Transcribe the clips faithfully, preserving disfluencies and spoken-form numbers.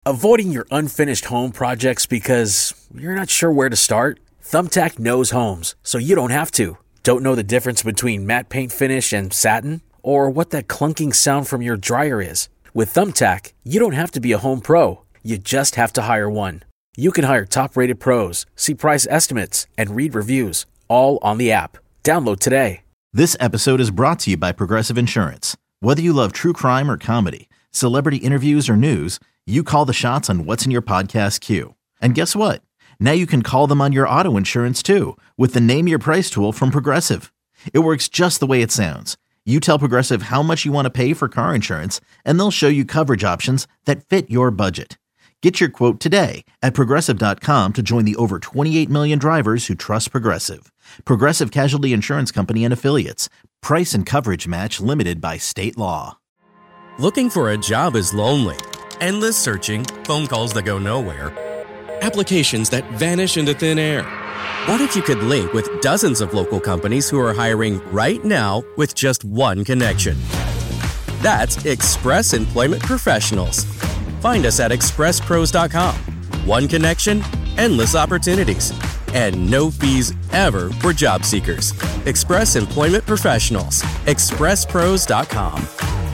Avoiding your unfinished home projects because you're not sure where to start? Thumbtack knows homes, so you don't have to. Don't know the difference between matte paint finish and satin? Or what that clunking sound from your dryer is? With Thumbtack, you don't have to be a home pro. You just have to hire one. You can hire top-rated pros, see price estimates, and read reviews, all on the app. Download today. This episode is brought to you by Progressive Insurance. Whether you love true crime or comedy, celebrity interviews or news, you call the shots on what's in your podcast queue. And guess what? Now you can call them on your auto insurance too with the Name Your Price tool from Progressive. It works just the way it sounds. You tell Progressive how much you want to pay for car insurance, and they'll show you coverage options that fit your budget. Get your quote today at Progressive dot com to join the over twenty-eight million drivers who trust Progressive. Progressive Casualty Insurance Company and Affiliates. Price and coverage match limited by state law. Looking for a job is lonely. Endless searching, phone calls that go nowhere, applications that vanish into thin air. What if you could link with dozens of local companies who are hiring right now with just one connection? That's Express Employment Professionals. Find us at express pros dot com. One connection, endless opportunities, and no fees ever for job seekers. Express Employment Professionals. express pros dot com.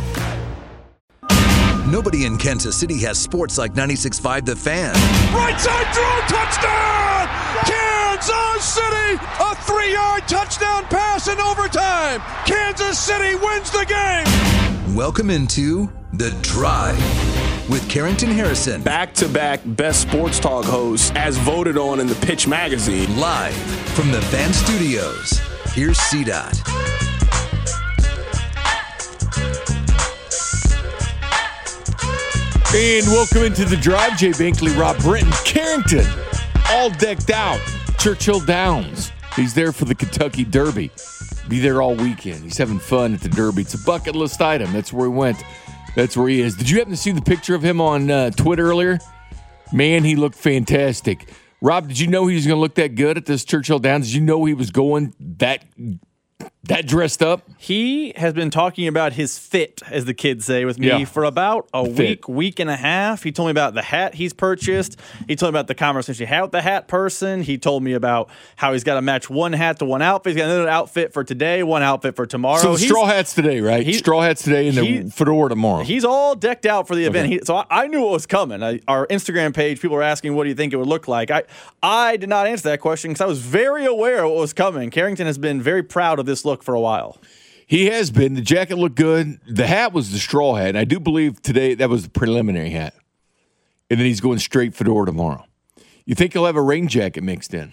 Nobody in Kansas City has sports like ninety-six point five The Fan. Right side throw, touchdown! Kansas City! A three-yard touchdown pass in overtime! Kansas City wins the game! Welcome into The Drive with Carrington Harrison. Back-to-back best sports talk hosts as voted on in the Pitch magazine. Live from the Fan Studios. Here's C DOT. And welcome into The Drive. Jay Binkley, Rob Britton, Carrington, all decked out. Churchill Downs. He's there for the Kentucky Derby. Be there all weekend. He's having fun at the Derby. It's a bucket list item. That's where he went. That's where he is. Did you happen to see the picture of him on uh, Twitter earlier? Man, he looked fantastic. Rob, did you know he was going to look that good at this Churchill Downs? Did you know he was going that that dressed up? He has been talking about his fit, as the kids say, with me Yeah. for about a Fit. week, week and a half. He told me about the hat he's purchased. He told me about the conversation he had with the hat person. He told me about how he's got to match one hat to one outfit. He's got another outfit for today, one outfit for tomorrow. So the He's- straw hats today, right? he- straw hats today and he- the fedora tomorrow. He's all decked out for the event. Okay. He, so I, I knew what was coming. I, our Instagram page, people were asking, what do you think it would look like? I, I did not answer that question because I was very aware of what was coming. Carrington has been very proud of this look for a while. He has been. The jacket looked good. The hat was the straw hat. And I do believe today that was the preliminary hat. And then he's going straight fedora tomorrow. You think he'll have a rain jacket mixed in?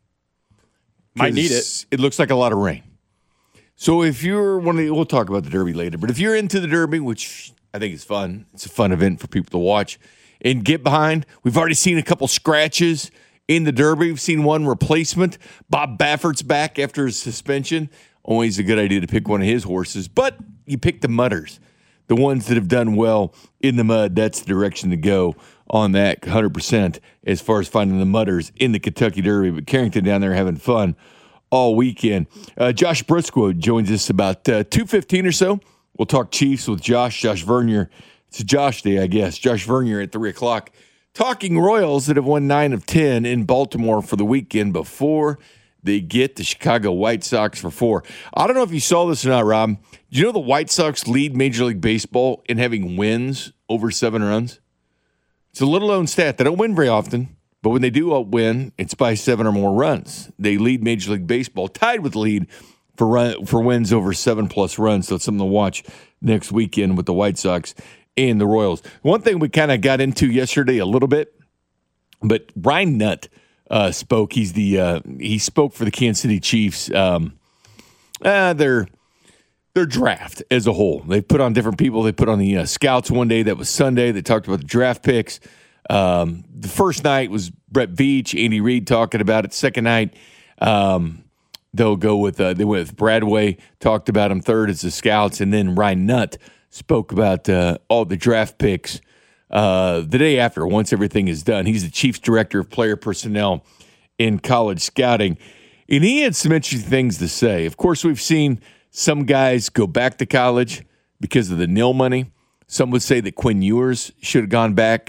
Might need 'Cause it looks like a lot of rain. So if you're one of the, we'll talk about the Derby later, but if you're into the Derby, which I think is fun, it's a fun event for people to watch and get behind. We've already seen a couple scratches in the Derby. We've seen one replacement. Bob Baffert's back after his suspension. Always a good idea to pick one of his horses, but you pick the mudders, the ones that have done well in the mud. That's the direction to go on that one hundred percent as far as finding the mudders in the Kentucky Derby. But Carrington down there having fun all weekend. Uh, Josh Briscoe joins us about uh, two fifteen or so. We'll talk Chiefs with Josh, Josh Vernier. It's a Josh day, I guess. Josh Vernier at three o'clock. Talking Royals that have won nine of ten in Baltimore for the weekend before they get the Chicago White Sox for four. I don't know if you saw this or not, Rob. Do you know the White Sox lead Major League Baseball in having wins over seven runs? It's a little-known stat. They don't win very often, but when they do win, it's by seven or more runs. They lead Major League Baseball, tied with the lead for run, for wins over seven-plus runs. So it's something to watch next weekend with the White Sox and the Royals. One thing we kind of got into yesterday a little bit, but Brian Nutt uh, spoke. He's the uh, he spoke for the Kansas City Chiefs. Um, uh, their their draft as a whole. They put on different people. They put on the uh, scouts one day. That was Sunday. They talked about the draft picks. Um, the first night was Brett Veach, Andy Reid talking about it. Second night, um, they'll go with uh, they went with Bradway. Talked about him. Third is the scouts, and then Ryan Nutt spoke about uh, all the draft picks uh, the day after, once everything is done. He's the Chiefs Director of Player Personnel in college scouting. And he had some interesting things to say. Of course, we've seen some guys go back to college because of the nil money. Some would say that Quinn Ewers should have gone back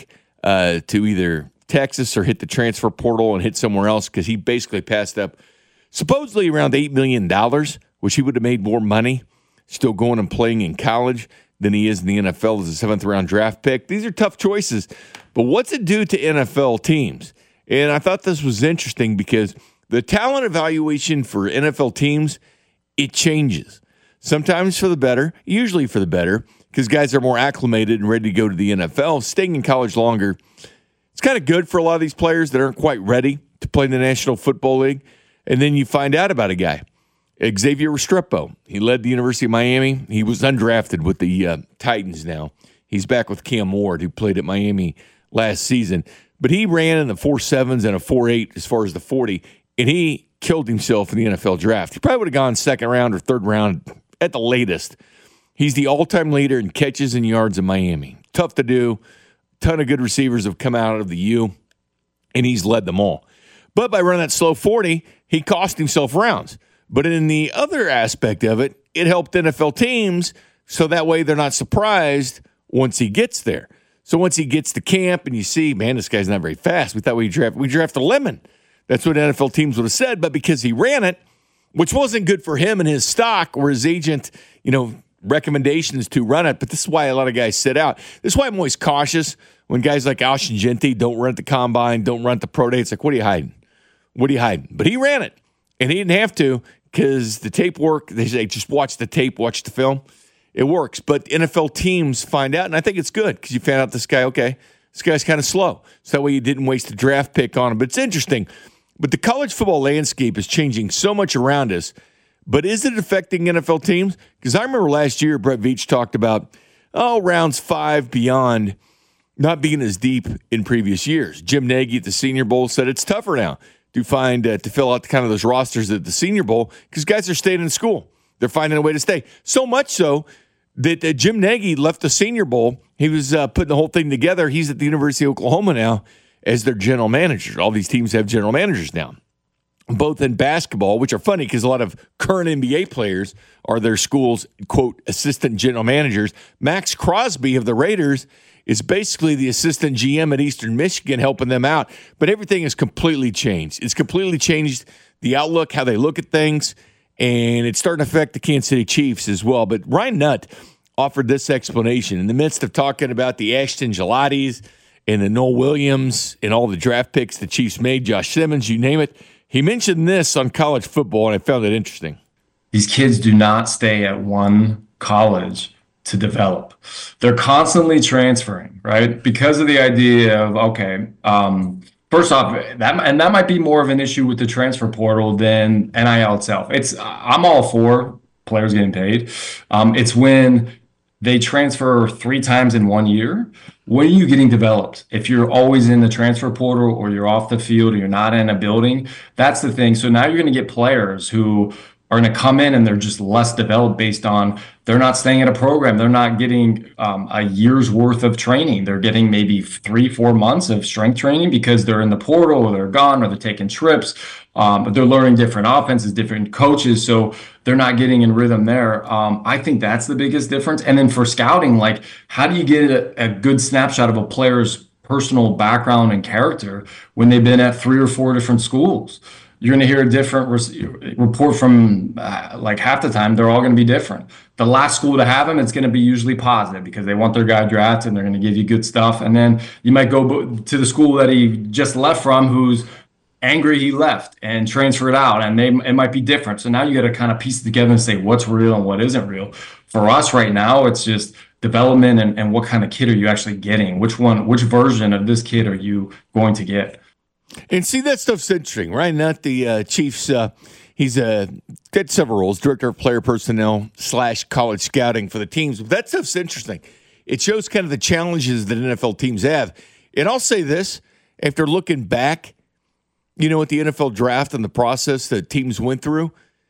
uh, to either Texas or hit the transfer portal and hit somewhere else because he basically passed up supposedly around eight million dollars, which he would have made more money still going and playing in college than he is in the N F L as a seventh-round draft pick. These are tough choices, but what's it do to N F L teams? And I thought this was interesting because the talent evaluation for N F L teams, it changes. Sometimes for the better, usually for the better, because guys are more acclimated and ready to go to the N F L. Staying in college longer, it's kind of good for a lot of these players that aren't quite ready to play in the National Football League. And then you find out about a guy, Xavier Restrepo. He led the University of Miami. He was undrafted with the uh, Titans now. He's back with Cam Ward, who played at Miami last season. But he ran in the four sevens and a four eight as far as the forty, and he killed himself in the N F L draft. He probably would have gone second round or third round at the latest. He's the all-time leader in catches and yards in Miami. Tough to do. Ton of good receivers have come out of the U, and he's led them all. But by running that slow forty, he cost himself rounds. But in the other aspect of it, it helped N F L teams so that way they're not surprised once he gets there. So once he gets to camp and you see, man, this guy's not very fast. We thought we draft we drafted a lemon. That's what N F L teams would have said. But because he ran it, which wasn't good for him and his stock or his agent, you know, recommendations to run it. But this is why a lot of guys sit out. This is why I'm always cautious when guys like Alshon Jeanty don't run at the combine, don't run at the pro day. It's like, what are you hiding? What are you hiding? But he ran it. And he didn't have to because the tape work, they say just watch the tape, watch the film. It works. But N F L teams find out, and I think it's good because you found out this guy, okay, this guy's kind of slow. So that way you didn't waste a draft pick on him. But it's interesting. But the college football landscape is changing so much around us. But is it affecting N F L teams? Because I remember last year Brett Veach talked about, oh, rounds five beyond not being as deep in previous years. Jim Nagy at the Senior Bowl said it's tougher now to find uh, to fill out the kind of those rosters at the Senior Bowl because guys are staying in school. They're finding a way to stay. So much so that uh, Jim Nagy left the Senior Bowl. He was uh, putting the whole thing together. He's at the University of Oklahoma now as their general manager. All these teams have general managers now, both in basketball, which are funny because a lot of current N B A players are their school's, quote, assistant general managers. Max Crosby of the Raiders is basically the assistant G M at Eastern Michigan helping them out. But everything has completely changed. It's completely changed the outlook, how they look at things, and it's starting to affect the Kansas City Chiefs as well. But Ryan Nutt offered this explanation in the midst of talking about the Ashton Gelatis and the Noel Williams and all the draft picks the Chiefs made, Josh Simmons, you name it. He mentioned this on college football, and I found it interesting. These kids do not stay at one college to develop. They're constantly transferring, right? Because of the idea of, okay, um, first off, that and that might be more of an issue with the transfer portal than N I L itself. It's I'm all for players getting paid. Um, it's when they transfer three times in one year. When are you getting developed? If you're always in the transfer portal or you're off the field or you're not in a building, that's the thing. So now you're going to get players who are going to come in and they're just less developed based on they're not staying at a program. They're not getting um, a year's worth of training. They're getting maybe three, four months of strength training because they're in the portal or they're gone or they're taking trips. Um, but they're learning different offenses, different coaches. So they're not getting in rhythm there. Um, I think that's the biggest difference. And then for scouting, like how do you get a, a good snapshot of a player's personal background and character when they've been at three or four different schools? You're going to hear a different re- report from uh, like half the time. They're all going to be different. The last school to have them, it's going to be usually positive because they want their guy drafted and they're going to give you good stuff. And then you might go to the school that he just left from who's angry he left and transferred out, and they it might be different. So now you got to kind of piece it together and say what's real and what isn't real. For us right now, it's just development and, and what kind of kid are you actually getting? Which one, which version of this kid are you going to get? And see, that stuff's interesting, right? Not the uh, Chiefs. Uh, he's uh, got several roles, director of player personnel slash college scouting for the teams. But that stuff's interesting. It shows kind of the challenges that N F L teams have. And I'll say this, after looking back, you know, at the N F L draft and the process that teams went through,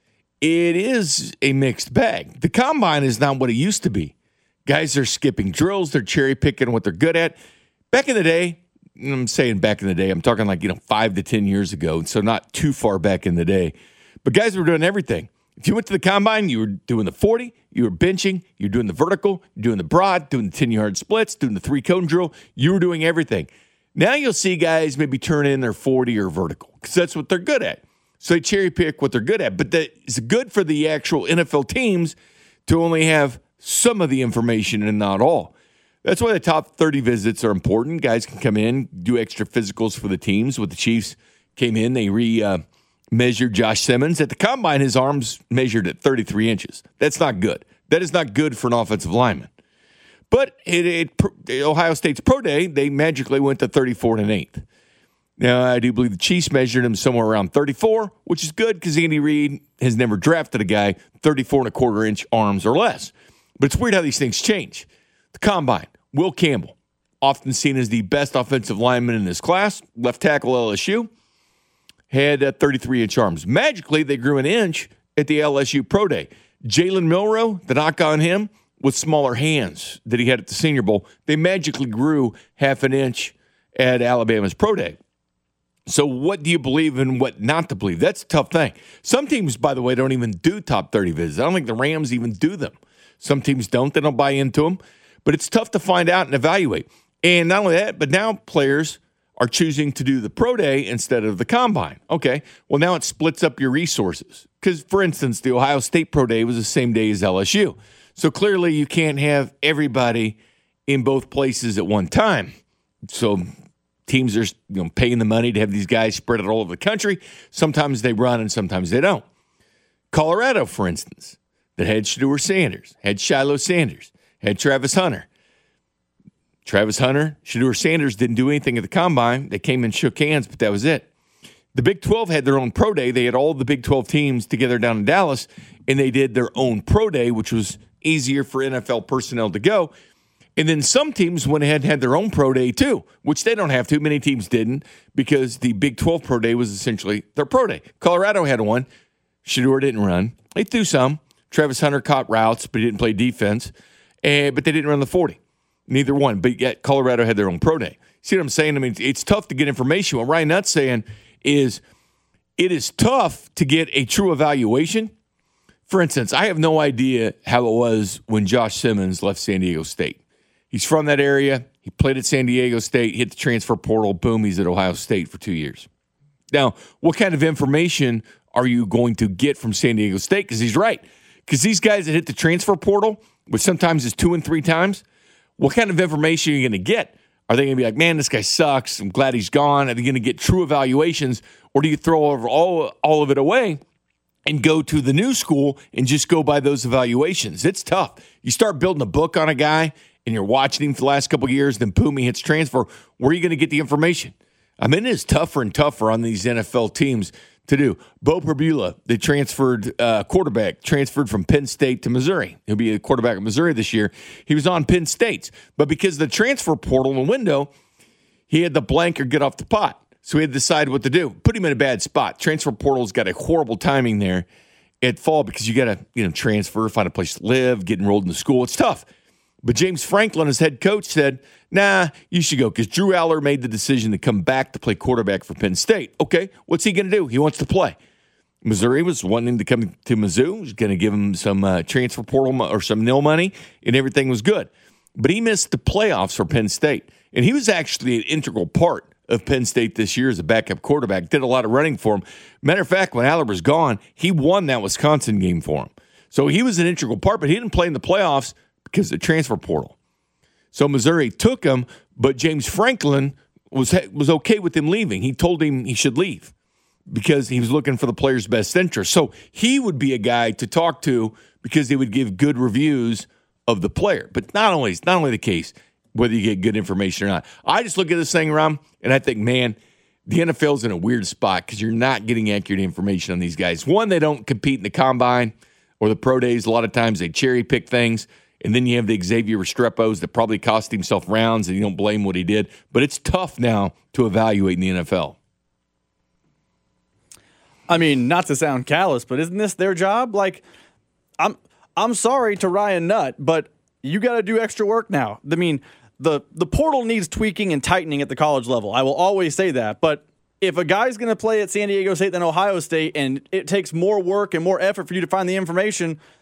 it is a mixed bag. The combine is not what it used to be. Guys are skipping drills. They're cherry picking what they're good at. Back in the day, I'm saying back in the day, I'm talking like, you know, five to ten years ago, so not too far back in the day. But guys were doing everything. If you went to the combine, you were doing the forty, you were benching, you were doing the vertical, doing the broad, doing the ten-yard splits, doing the three-cone drill. You were doing everything. Now you'll see guys maybe turn in their forty or vertical because that's what they're good at. So they cherry pick what they're good at. But that is good for the actual N F L teams to only have some of the information and not all. That's why the top thirty visits are important. Guys can come in, do extra physicals for the teams. With the Chiefs came in, they re uh, measured Josh Simmons. At the combine, his arms measured at thirty-three inches. That's not good. That is not good for an offensive lineman. But it, it, Ohio State's pro day, they magically went to thirty-four and an eighth. Now, I do believe the Chiefs measured him somewhere around thirty-four, which is good because Andy Reid has never drafted a guy thirty-four and a quarter inch arms or less. But it's weird how these things change. The combine, Will Campbell, often seen as the best offensive lineman in this class, left tackle L S U, had uh, thirty-three inch arms. Magically, they grew an inch at the L S U pro day. Jalen Milroe, the knock on him, with smaller hands that he had at the Senior Bowl, they magically grew half an inch at Alabama's pro day. So what do you believe and what not to believe? That's a tough thing. Some teams, by the way, don't even do top thirty visits. I don't think the Rams even do them. Some teams don't. They don't buy into them. But it's tough to find out and evaluate. And not only that, but now players are choosing to do the pro day instead of the combine. Okay, well, now it splits up your resources. Because, for instance, the Ohio State pro day was the same day as L S U. So clearly you can't have everybody in both places at one time. So teams are you know, paying the money to have these guys spread out all over the country. Sometimes they run and sometimes they don't. Colorado, for instance, that had Shedeur Sanders, had Shiloh Sanders, had Travis Hunter. Travis Hunter, Shedeur Sanders didn't do anything at the combine. They came and shook hands, but that was it. The Big twelve had their own pro day. They had all the Big twelve teams together down in Dallas, and they did their own pro day, which was easier for N F L personnel to go. And then some teams went ahead and had their own pro day too, which they don't have to. Many teams didn't because the Big twelve pro day was essentially their pro day. Colorado had one. Shedeur didn't run. They threw some. Travis Hunter caught routes, but he didn't play defense. And, but they didn't run the forty. Neither one. But yet Colorado had their own pro day. See what I'm saying? I mean, it's tough to get information. What Ryan Nutt's saying is it is tough to get a true evaluation. For instance, I have no idea how it was when Josh Simmons left San Diego State. He's from that area. He played at San Diego State, hit the transfer portal. Boom, he's at Ohio State for two years. Now, what kind of information are you going to get from San Diego State? Because he's right. Because these guys that hit the transfer portal, which sometimes is two and three times, what kind of information are you going to get? Are they going to be like, man, this guy sucks. I'm glad he's gone. Are they going to get true evaluations? Or do you throw over all, all of it away and go to the new school and just go by those evaluations? It's tough. You start building a book on a guy and you're watching him for the last couple of years, then boom, he hits transfer. Where are you going to get the information? I mean, it is tougher and tougher on these N F L teams to do. Bo Perbula, they transferred uh, quarterback, transferred from Penn State to Missouri. He'll be a quarterback at Missouri this year. He was on Penn State. But because of the transfer portal in the window, he had the blank or get off the pot. So he had to decide what to do. Put him in a bad spot. Transfer portal's got a horrible timing there at fall because you got to you know transfer, find a place to live, get enrolled in the school. It's tough. But James Franklin, as head coach, said, nah, you should go because Drew Aller made the decision to come back to play quarterback for Penn State. Okay, what's he going to do? He wants to play. Missouri was wanting to come to Mizzou, was going to give him some uh, transfer portal or some nil money, and everything was good. But he missed the playoffs for Penn State. And he was actually an integral part of Penn State this year as a backup quarterback, did a lot of running for him. Matter of fact, when Aller was gone, he won that Wisconsin game for him. So he was an integral part, but he didn't play in the playoffs because of the transfer portal. So Missouri took him, but James Franklin was was okay with him leaving. He told him he should leave because he was looking for the player's best interest. So he would be a guy to talk to because he would give good reviews of the player. But not only it's not only the case whether you get good information or not. I just look at this thing, Ram, and I think, man, the N F L's in a weird spot because you're not getting accurate information on these guys. One, they don't compete in the combine or the pro days. A lot of times they cherry pick things. And then you have the Xavier Restrepos that probably cost himself rounds, and you don't blame what he did. But it's tough now to evaluate in the N F L. I mean, not to sound callous, but isn't this their job? Like, I'm I'm sorry to Ryan Nutt, but you got to do extra work now. I mean, the the portal needs tweaking and tightening at the college level. I will always say that. But if a guy's going to play at San Diego State than Ohio State, and it takes more work and more effort for you to find the information,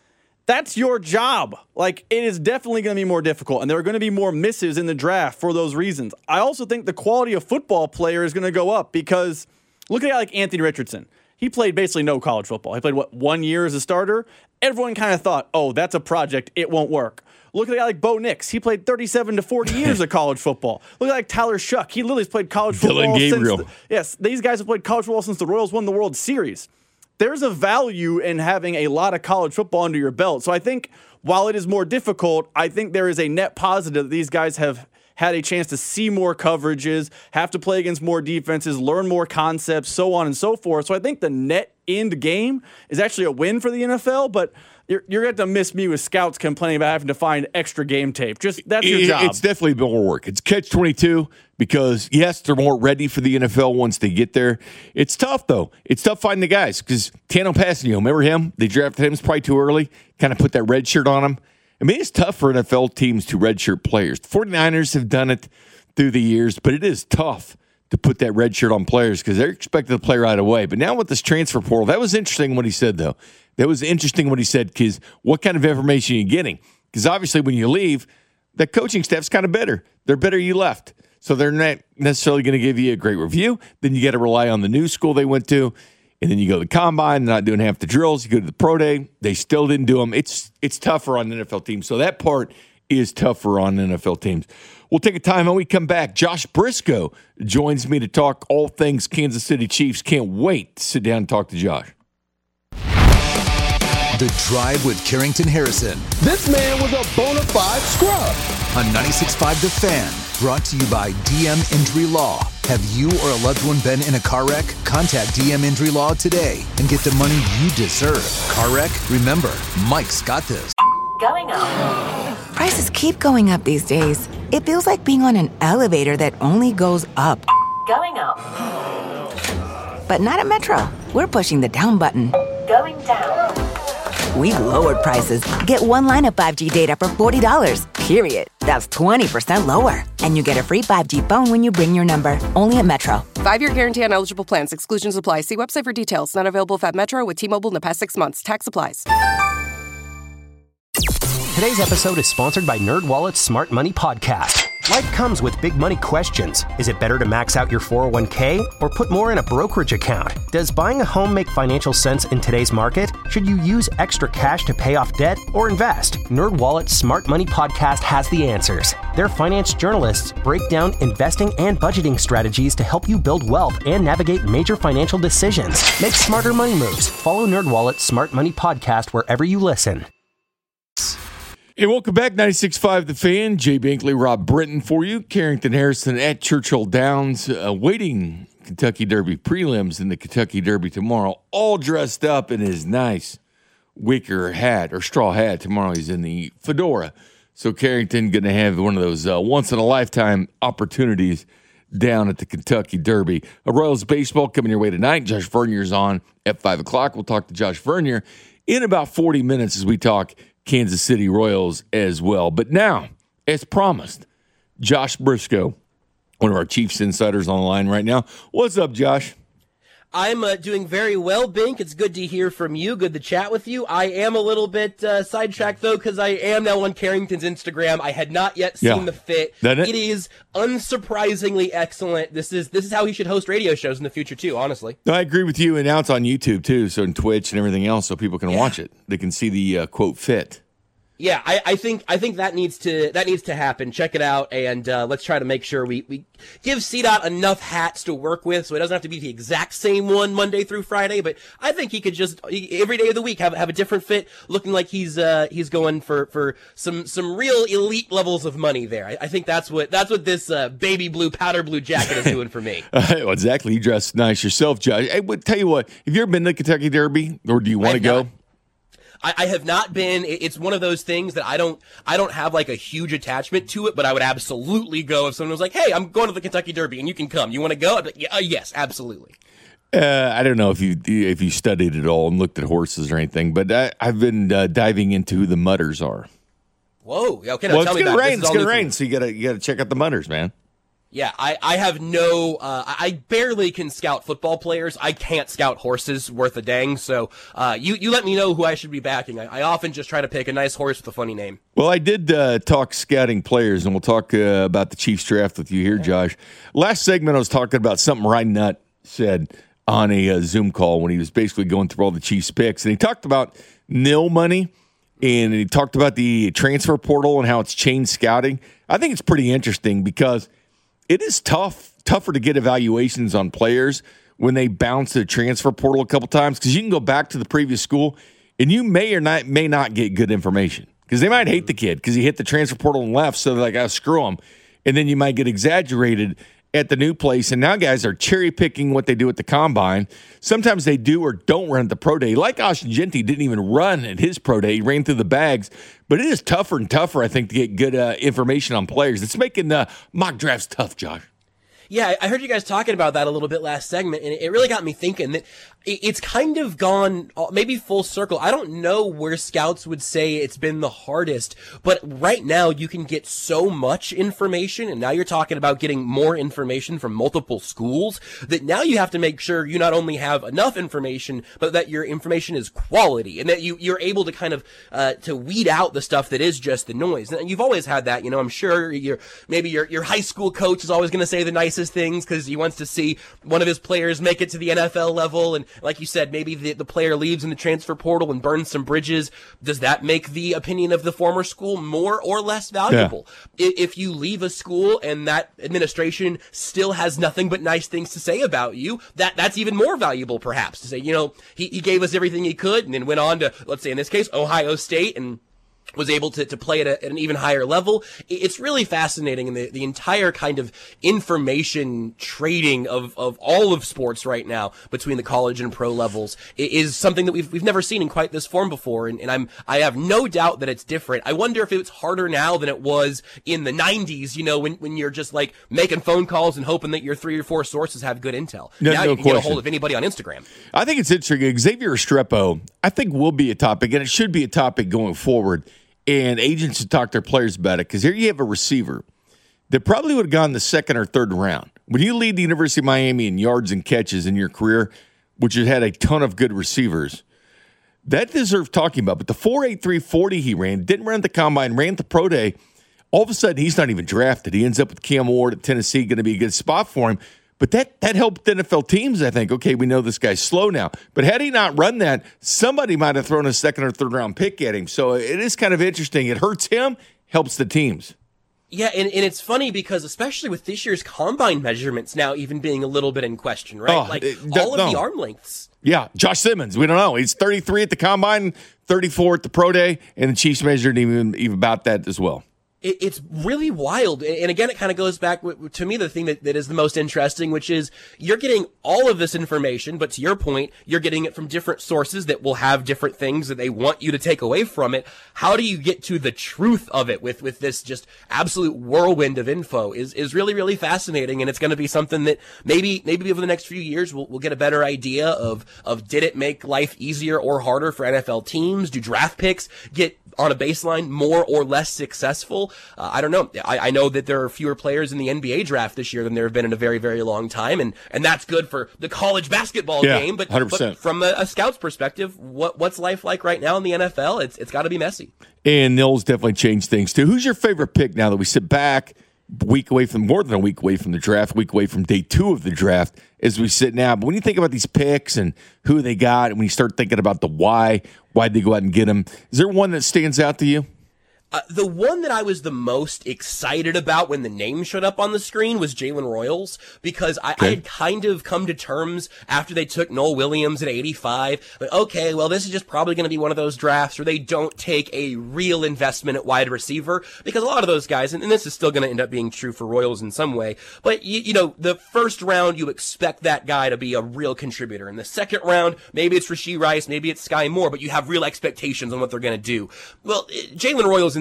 That's your job. Like, it is definitely going to be more difficult, and there are going to be more misses in the draft for those reasons. I also think the quality of football player is going to go up because look at a guy like Anthony Richardson. He played basically no college football. He played, what, one year as a starter? Everyone kind of thought, oh, that's a project. It won't work. Look at a guy like Bo Nix. He played thirty-seven to forty years of college football. Look at like Tyler Shuck. He literally has played college football Dylan Gabriel. since the, yes, these guys have played college football since the Royals won the World Series. There's a value in having a lot of college football under your belt. So I think while it is more difficult, I think there is a net positive that these guys have had a chance to see more coverages, have to play against more defenses, learn more concepts, so on and so forth. So I think the net end game is actually a win for the N F L, but you're, you're going to miss me with scouts complaining about having to find extra game tape. Just that's your it, job. It's definitely more work. It's catch twenty-two because, yes, they're more ready for the N F L once they get there. It's tough, though. It's tough finding the guys because Tano Passanio, remember him? They drafted him. It's probably too early. Kind of put that red shirt on him. I mean, it's tough for N F L teams to redshirt players. The 49ers have done it through the years, but it is tough to put that red shirt on players because they're expected to play right away. But now with this transfer portal, that was interesting what he said, though. That was interesting what he said because what kind of information are you getting? Because obviously when you leave, that coaching staff's kind of bitter. They're bitter you left. So they're not necessarily going to give you a great review. Then you got to rely on the new school they went to. And then you go to the combine, they're not doing half the drills. You go to the pro day, they still didn't do them. It's it's tougher on N F L teams. So that part is tougher on N F L teams. We'll take a time when we come back. Josh Briscoe joins me to talk all things Kansas City Chiefs. Can't wait to sit down and talk to Josh. The Drive with Carrington Harrison. This man was a bona fide scrub. On ninety-six point five The Fan. Brought to you by D M Injury Law. Have you or a loved one been in a car wreck? Contact D M Injury Law today and get the money you deserve. Car wreck? Remember, Mike's got this. Going up. Prices keep going up these days. It feels like being on an elevator that only goes up. Going up. But not at Metro. We're pushing the down button. Going down. We've lowered prices. Get one line of five G data for forty dollars, period. That's twenty percent lower. And you get a free five G phone when you bring your number. Only at Metro. Five-year guarantee on eligible plans. Exclusions apply. See website for details. Not available at Metro with T-Mobile in the past six months. Tax applies. Today's episode is sponsored by NerdWallet's Smart Money Podcast. Life comes with big money questions. Is it better to max out your four oh one k or put more in a brokerage account? Does buying a home make financial sense in today's market? Should you use extra cash to pay off debt or invest? NerdWallet's Smart Money Podcast has the answers. Their finance journalists break down investing and budgeting strategies to help you build wealth and navigate major financial decisions. Make smarter money moves. Follow NerdWallet's Smart Money Podcast wherever you listen. Hey, welcome back, ninety-six point five The Fan. Jay Binkley, Rob Britton for you. Carrington Harrison at Churchill Downs, uh, waiting Kentucky Derby prelims in the Kentucky Derby tomorrow, all dressed up in his nice wicker hat or straw hat. Tomorrow he's in the fedora. So Carrington going to have one of those uh, once-in-a-lifetime opportunities down at the Kentucky Derby. A Royals baseball coming your way tonight. Josh Vernier's on at five o'clock. We'll talk to Josh Vernier in about forty minutes as we talk Kansas City Royals as well. But now, as promised, Josh Briscoe, one of our Chiefs insiders on the line right now. What's up, Josh? I'm uh, doing very well, Bink. It's good to hear from you. Good to chat with you. I am a little bit uh, sidetracked, though, because I am now on Carrington's Instagram. I had not yet seen yeah. the fit. That it? It is unsurprisingly excellent. This is this is how he should host radio shows in the future, too, honestly. No, I agree with you. And now it's on YouTube, too, so on Twitch and everything else, so people can yeah. watch it. They can see the, uh, quote, fit. Yeah, I, I think I think that needs to that needs to happen. Check it out, and uh, let's try to make sure we, we give C DOT enough hats to work with, so it doesn't have to be the exact same one Monday through Friday. But I think he could just every day of the week have have a different fit, looking like he's uh, he's going for, for some some real elite levels of money there. I, I think that's what that's what this uh, baby blue powder blue jacket is doing for me. uh, well, exactly, you dress nice yourself, Josh. Hey, but tell you what, have you ever been to the Kentucky Derby, or do you want to go? Not. I, I have not been. It's one of those things that I don't. I don't have like a huge attachment to it, but I would absolutely go if someone was like, "Hey, I'm going to the Kentucky Derby, and you can come. You want to go?" I'd be like, yeah, uh, yes, absolutely. Uh, I don't know if you if you studied it all and looked at horses or anything, but I, I've been uh, diving into who the Mudders are. Whoa. Okay. Now well, tell it's me gonna about rain. it. It's gonna rain, so you gotta you gotta check out the Mudders, man. Yeah, I, I have no, uh, I barely can scout football players. I can't scout horses worth a dang. So, uh, you, you let me know who I should be backing. I, I often just try to pick a nice horse with a funny name. Well, I did uh, talk scouting players, and we'll talk uh, about the Chiefs draft with you here, Josh. Last segment, I was talking about something Ryan Nutt said on a uh, Zoom call when he was basically going through all the Chiefs picks. And he talked about nil money, and he talked about the transfer portal and how it's changed scouting. I think it's pretty interesting because it is tough, tougher to get evaluations on players when they bounce the transfer portal a couple times because you can go back to the previous school and you may or not may not get good information because they might hate the kid because he hit the transfer portal and left, so they're like, oh, screw him. And then you might get exaggerated at the new place, and now guys are cherry picking what they do at the combine. Sometimes they do or don't run at the pro day. Like Austin Genty didn't even run at his pro day; he ran through the bags. But it is tougher and tougher, I think, to get good uh, information on players. It's making uh, mock drafts tough, Josh. Yeah, I heard you guys talking about that a little bit last segment, and it really got me thinking that it's kind of gone maybe full circle. I don't know where scouts would say it's been the hardest, but right now you can get so much information, and now you're talking about getting more information from multiple schools, that now you have to make sure you not only have enough information, but that your information is quality, and that you, you're able to kind of uh, to weed out the stuff that is just the noise. And you've always had that, you know, I'm sure your maybe your, your high school coach is always going to say the nicest things because he wants to see one of his players make it to the N F L level, and like you said, maybe the, the player leaves in the transfer portal and burns some bridges. Does that make the opinion of the former school more or less valuable? Yeah. If you leave a school and that administration still has nothing but nice things to say about you, that that's even more valuable, perhaps, to say, you know, he, he gave us everything he could and then went on to, let's say in this case, Ohio State, and was able to, to play at, a, at an even higher level. It's really fascinating, and the, the entire kind of information trading of, of all of sports right now between the college and pro levels is something that we've we've never seen in quite this form before, and, and I'm I have no doubt that it's different. I wonder if it's harder now than it was in the nineties, you know, when, when you're just like making phone calls and hoping that your three or four sources have good intel. No, now no you can question. get a hold of anybody on Instagram. I think it's interesting. Xavier Restrepo, I think, will be a topic, and it should be a topic going forward. And agents should talk to their players about it, because here you have a receiver that probably would have gone the second or third round. When you lead the University of Miami in yards and catches in your career, which has had a ton of good receivers, that deserves talking about. But the four eight three forty he ran, didn't run the combine, ran the pro day. All of a sudden, he's not even drafted. He ends up with Cam Ward at Tennessee, going to be a good spot for him. But that that helped N F L teams, I think. Okay, we know this guy's slow now. But had he not run that, somebody might have thrown a second or third round pick at him. So it is kind of interesting. It hurts him, helps the teams. Yeah, and, and it's funny because especially with this year's combine measurements now even being a little bit in question, right? Oh, like it, all of no. the arm lengths. Yeah, Josh Simmons, we don't know. He's thirty-three at the combine, thirty-four at the pro day, and the Chiefs measured even, even about that as well. It's really wild. And again, it kind of goes back to me, the thing that, that is the most interesting, which is you're getting all of this information, but to your point, you're getting it from different sources that will have different things that they want you to take away from it. How do you get to the truth of it with, with this just absolute whirlwind of info is, is really, really fascinating. And it's going to be something that maybe, maybe over the next few years, we'll, we'll get a better idea of, of did it make life easier or harder for N F L teams? Do draft picks get on a baseline more or less successful? Uh, I don't know. I, I know that there are fewer players in the N B A draft this year than there have been in a very, very long time, and, and that's good for the college basketball yeah, game. But, one hundred percent. but from a, a scout's perspective, what what's life like right now in the N F L? It's it's got to be messy. And Nils definitely changed things too. Who's your favorite pick now that we sit back a week away from more than a week away from the draft, week away from day two of the draft as we sit now? But when you think about these picks and who they got, and when you start thinking about the why, why'd they go out and get them, is there one that stands out to you? Uh, the one that I was the most excited about when the name showed up on the screen was Jalen Royals, because I, okay. I had kind of come to terms after they took Noel Williams at eighty-five. Like, okay, well, this is just probably going to be one of those drafts where they don't take a real investment at wide receiver, because a lot of those guys, and, and this is still going to end up being true for Royals in some way, but you, you know, the first round, you expect that guy to be a real contributor. In the second round, maybe it's Rashee Rice, maybe it's Sky Moore, but you have real expectations on what they're going to do. Well, Jalen Royals in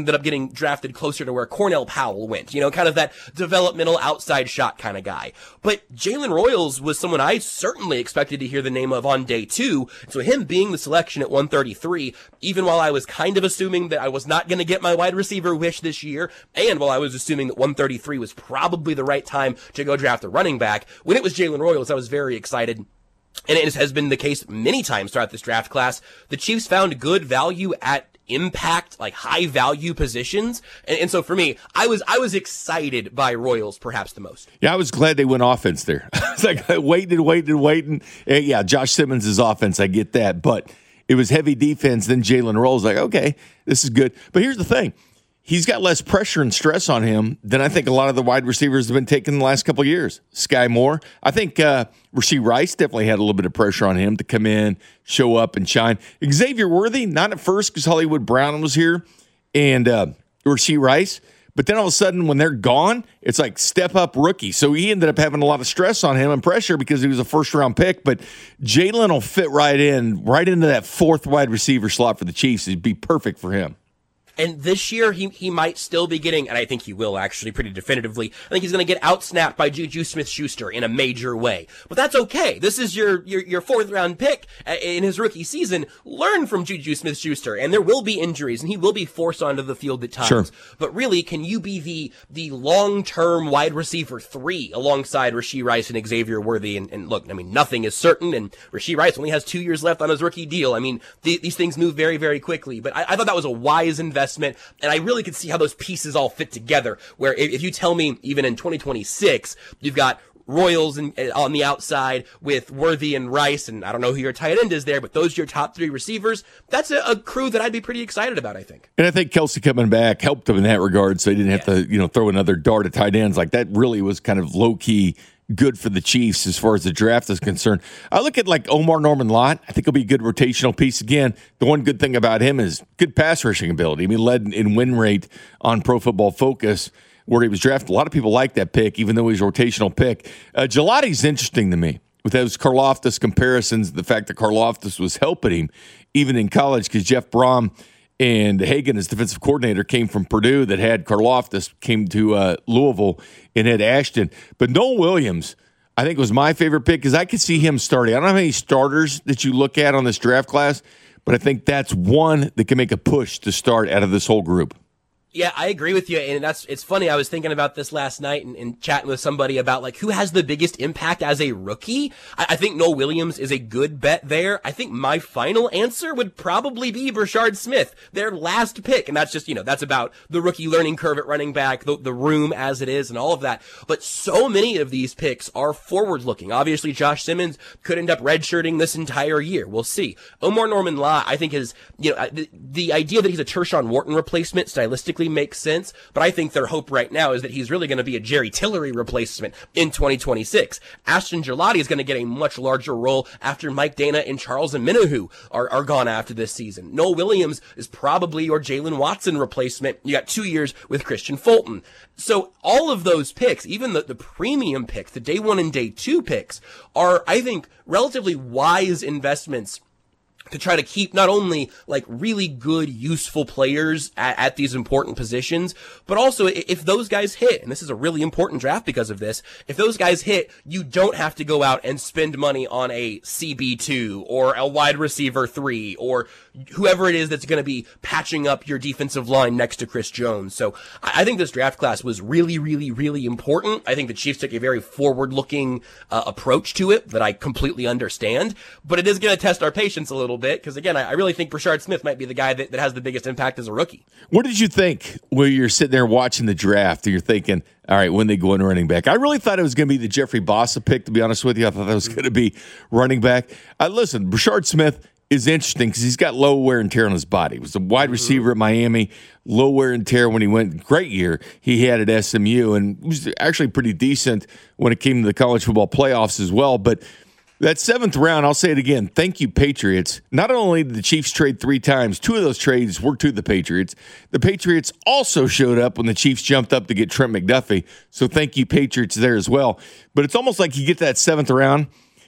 ended up getting drafted closer to where Cornell Powell went, you know, kind of that developmental outside shot kind of guy. But Jalen Royals was someone I certainly expected to hear the name of on day two. So him being the selection at one thirty-three, even while I was kind of assuming that I was not going to get my wide receiver wish this year, and while I was assuming that one thirty-three was probably the right time to go draft a running back, when it was Jalen Royals, I was very excited. And it has been the case many times throughout this draft class. The Chiefs found good value at impact, like high value positions. And, and so for me, I was, I was excited by Royals perhaps the most. Yeah, I was glad they went offense there. I was like waiting and waiting and waiting. And yeah, Josh Simmons' offense, I get that. But it was heavy defense. Then Jalen Royals, like, okay, this is good. But here's the thing. He's got less pressure and stress on him than I think a lot of the wide receivers have been taking the last couple of years. Sky Moore. I think uh, Rashee Rice definitely had a little bit of pressure on him to come in, show up, and shine. Xavier Worthy, not at first because Hollywood Brown was here and uh, Rashee Rice. But then all of a sudden, when they're gone, it's like step up rookie. So he ended up having a lot of stress on him and pressure because he was a first round pick. But Jalen will fit right in, right into that fourth wide receiver slot for the Chiefs. It'd be perfect for him. And this year, he he might still be getting, and I think he will actually pretty definitively, I think he's going to get outsnapped by Juju Smith-Schuster in a major way. But that's okay. This is your your, your fourth-round pick in his rookie season. Learn from Juju Smith-Schuster, and there will be injuries, and he will be forced onto the field at times. Sure. But really, can you be the the long-term wide receiver three alongside Rashee Rice and Xavier Worthy? And, and look, I mean, nothing is certain, and Rashee Rice only has two years left on his rookie deal. I mean, th- these things move very, very quickly. But I, I thought that was a wise investment. And I really could see how those pieces all fit together, where if, if you tell me even in twenty twenty-six, you've got Royals in, on the outside with Worthy and Rice, and I don't know who your tight end is there, but those are your top three receivers. That's a, a crew that I'd be pretty excited about, I think. And I think Kelsey coming back helped them in that regard, so they didn't have yes. to, you know, throw another dart at tight ends. Like that really was kind of low-key good for the Chiefs as far as the draft is concerned. I look at like Omar Norman-Lott. I think he'll be a good rotational piece. Again, the one good thing about him is good pass rushing ability. I mean, led in win rate on Pro Football Focus where he was drafted. A lot of people like that pick, even though he's a rotational pick. Uh, Gelati's interesting to me with those Karlaftis comparisons, the fact that Karlaftis was helping him even in college because Jeff Brom and Hagan, as defensive coordinator, came from Purdue that had Karlaftis, came to uh, Louisville and had Ashton. But Noel Williams, I think, was my favorite pick because I could see him starting. I don't have any starters that you look at on this draft class, but I think that's one that can make a push to start out of this whole group. Yeah, I agree with you, and that's it's funny. I was thinking about this last night and, and chatting with somebody about like who has the biggest impact as a rookie. I, I think Noel Williams is a good bet there. I think my final answer would probably be Brashard Smith, their last pick, and that's just you know that's about the rookie learning curve at running back, the, the room as it is, and all of that. But so many of these picks are forward looking. Obviously, Josh Simmons could end up redshirting this entire year. We'll see. Omar Norman-Lott, I think, is you know the, the idea that he's a Tershawn Wharton replacement stylistically makes sense, but I think their hope right now is that he's really going to be a Jerry Tillery replacement in twenty twenty-six. Ashton Gelati is going to get a much larger role after Mike Dana and Charles Omenihu are, are gone after this season. Noel Williams is probably your Jalen Watson replacement. You got two years with Christian Fulton. So all of those picks, even the, the premium picks, the day one and day two picks, are, I think, relatively wise investments to try to keep not only like really good, useful players at, at these important positions, but also if those guys hit, and this is a really important draft because of this, if those guys hit, you don't have to go out and spend money on a C B two or a wide receiver three or whoever it is that's going to be patching up your defensive line next to Chris Jones. So I think this draft class was really, really, really important. I think the Chiefs took a very forward-looking uh, approach to it that I completely understand, but it is going to test our patience a little bit because, again, I, I really think Brashard Smith might be the guy that, that has the biggest impact as a rookie. What did you think when you're sitting there watching the draft and you're thinking, all right, when they go in running back? I really thought it was going to be the Jeffrey Bossa pick, to be honest with you. I thought that was going to be running back. Uh, listen, Brashard Smith is interesting because he's got low wear and tear on his body. He was a wide receiver at Miami, low wear and tear when he went. Great year he had at S M U, and was actually pretty decent when it came to the college football playoffs as well. But that seventh round, I'll say it again, thank you, Patriots. Not only did the Chiefs trade three times, two of those trades were to the Patriots. The Patriots also showed up when the Chiefs jumped up to get Trent McDuffie, so thank you, Patriots, there as well. But it's almost like you get that seventh round,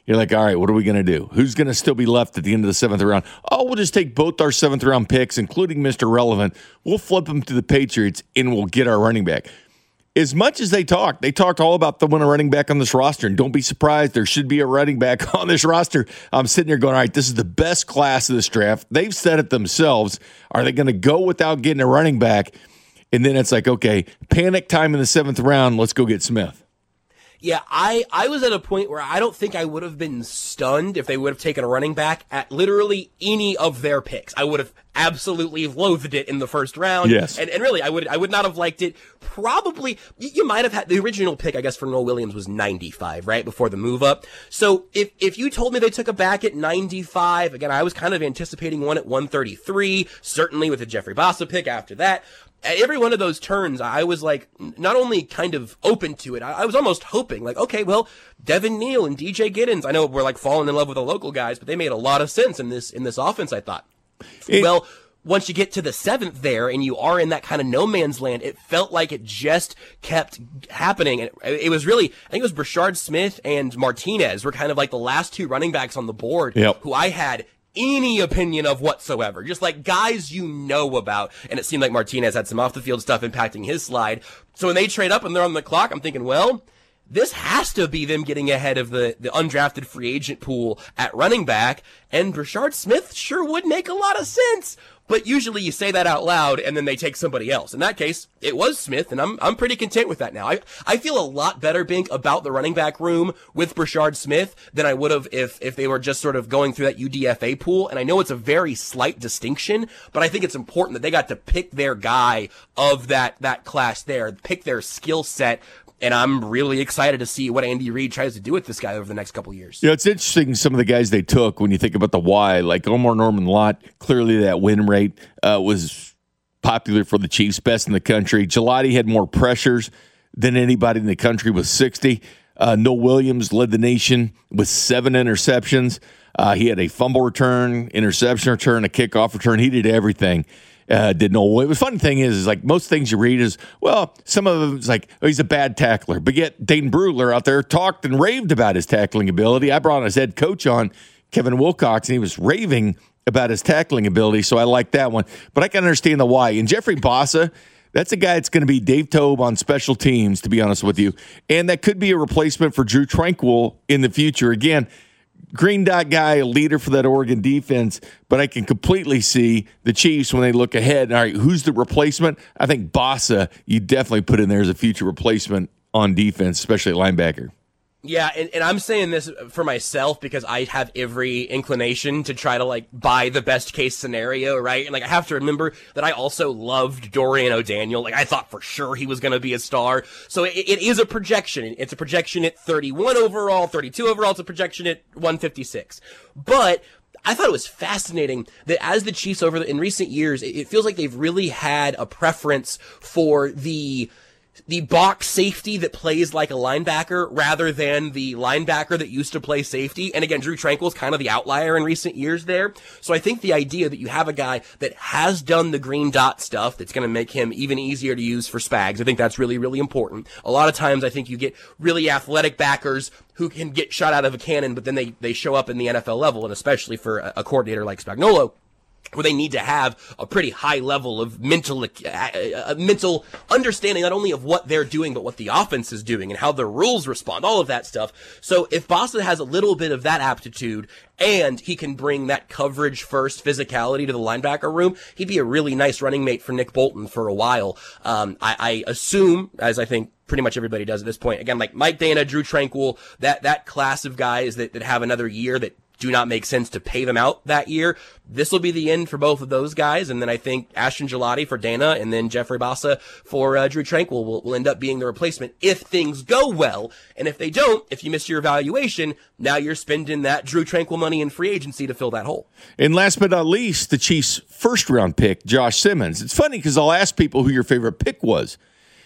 You're like, all right, what are we going to do? Who's going to still be left at the end of the seventh round? Oh, we'll just take both our seventh round picks, including Mister Relevant. We'll flip them to the Patriots, and we'll get our running back. As much as they talked, they talked all about the winner running back on this roster. And don't be surprised, there should be a running back on this roster. I'm sitting here going, all right, this is the best class of this draft. They've said it themselves. Are they going to go without getting a running back? And then it's like, okay, panic time in the seventh round. Let's go get Smith. Yeah, I, I was at a point where I don't think I would have been stunned if they would have taken a running back at literally any of their picks. I would have absolutely loathed it in the first round. Yes. And, and really, I would I would not have liked it. Probably, you might have had, the original pick, I guess, for Noah Williams was ninety-five, right, before the move up. So if, if you told me they took a back at ninety-five, again, I was kind of anticipating one at one thirty-three, certainly with the Jeffrey Bassa pick after that. At every one of those turns, I was like, not only kind of open to it, I was almost hoping, like, okay, well, Devin Neal and D J Giddens, I know we're like falling in love with the local guys, but they made a lot of sense in this in this offense, I thought. It, well, once you get to the seventh there and you are in that kind of no man's land, it felt like it just kept happening. And it, it was really, I think it was Brashard Smith and Martinez were kind of like the last two running backs on the board yep. who I had any opinion of whatsoever, just like guys you know about. And it seemed like Martinez had some off the field stuff impacting his slide. So when they trade up and they're on the clock, I'm thinking, well, this has to be them getting ahead of the, the undrafted free agent pool at running back. And Brashard Smith sure would make a lot of sense. But usually you say that out loud and then they take somebody else. In that case, it was Smith, and I'm I'm pretty content with that now. I I feel a lot better, Bink, about the running back room with Brashard Smith than I would have if if they were just sort of going through that U D F A pool. And I know it's a very slight distinction, but I think it's important that they got to pick their guy of that that class there, pick their skill set. And I'm really excited to see what Andy Reid tries to do with this guy over the next couple of years. Yeah, it's interesting some of the guys they took when you think about the why. Like Omar Norman Lott, clearly that win rate uh, was popular for the Chiefs, best in the country. Gelati had more pressures than anybody in the country with sixty. Uh, Noah Williams led the nation with seven interceptions. Uh, he had a fumble return, interception return, a kickoff return. He did everything. Uh, did no. The funny thing is, is like most things you read is, well, some of them is like, oh, he's a bad tackler. But yet Dayton Brugler out there talked and raved about his tackling ability. I brought his head coach on, Kevin Wilcox, and he was raving about his tackling ability. So I like that one. But I can understand the why. And Jeffrey Bassa, that's a guy that's going to be Dave Toub on special teams, to be honest with you. And that could be a replacement for Drew Tranquill in the future. Again, green dot guy, a leader for that Oregon defense, but I can completely see the Chiefs when they look ahead. All right, who's the replacement? I think Bassa, you definitely put in there as a future replacement on defense, especially at linebacker. Yeah, and, and I'm saying this for myself because I have every inclination to try to, like, buy the best case scenario, right? And, like, I have to remember that I also loved Dorian O'Daniel. Like, I thought for sure he was going to be a star. So it, it is a projection. It's a projection at thirty-one overall, thirty-two overall. It's a projection at one fifty-six. But I thought it was fascinating that as the Chiefs over the, in recent years, it, it feels like they've really had a preference for the the box safety that plays like a linebacker rather than the linebacker that used to play safety. And again, Drew Tranquill is kind of the outlier in recent years there. So I think the idea that you have a guy that has done the green dot stuff that's going to make him even easier to use for Spags, I think that's really, really important. A lot of times I think you get really athletic backers who can get shot out of a cannon, but then they, they show up in the N F L level, and especially for a, a coordinator like Spagnuolo, where they need to have a pretty high level of mental, uh, mental understanding, not only of what they're doing, but what the offense is doing and how the rules respond, all of that stuff. So if Bassa has a little bit of that aptitude and he can bring that coverage first physicality to the linebacker room, he'd be a really nice running mate for Nick Bolton for a while. Um, I, I assume, as I think pretty much everybody does at this point, again, like Mike Dana, Drew Tranquill, that, that class of guys that, that have another year that do not make sense to pay them out that year. This will be the end for both of those guys. And then I think Ashton Gelati for Dana and then Jeffrey Bassa for uh, Drew Tranquill will, will end up being the replacement if things go well. And if they don't, if you miss your evaluation, now you're spending that Drew Tranquill money in free agency to fill that hole. And last but not least, the Chiefs' first round pick, Josh Simmons. It's funny because I'll ask people who your favorite pick was.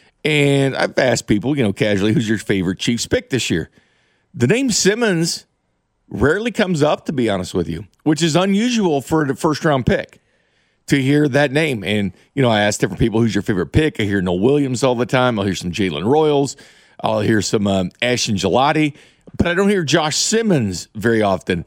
And I've asked people, you know, casually, who's your favorite Chiefs pick this year? The name Simmons rarely comes up, to be honest with you, which is unusual for the first round pick to hear that name. And, you know, I ask different people, who's your favorite pick? I hear Noah Williams all the time. I'll hear some Jalen Royals. I'll hear some um, Ashton Gelati. but I don't hear Josh Simmons very often.